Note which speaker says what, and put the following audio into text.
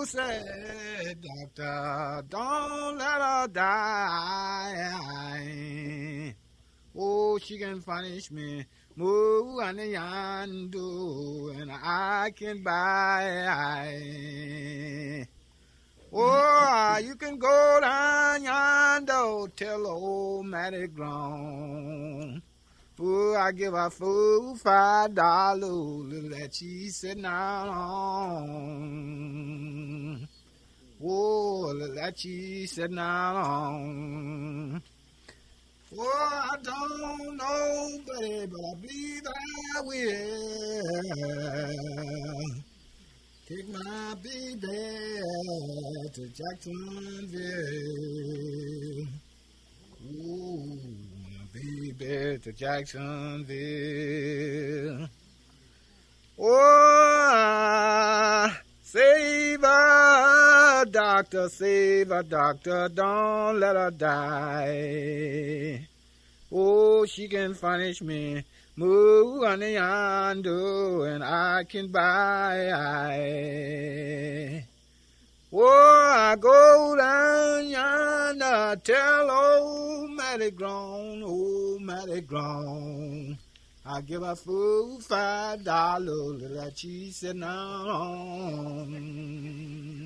Speaker 1: said, doctor, don't let her die. Oh, she can punish me, move on the yonder, and I can buy. Oh, you can go down yonder till the old matty grown. Oh, I give her $4, $5 that she's sitting out on. Oh, that she's sitting out on. Oh, I don't know, baby, but I believe I will. Take my baby to Jacksonville. Ooh, my baby to Jacksonville. Oh, save her, doctor, don't let her die. Oh, she can punish me, move on the yonder, and I can buy. Oh, I go down yonder, tell old Matty grown, I give her $4, $5 that she's sitting on.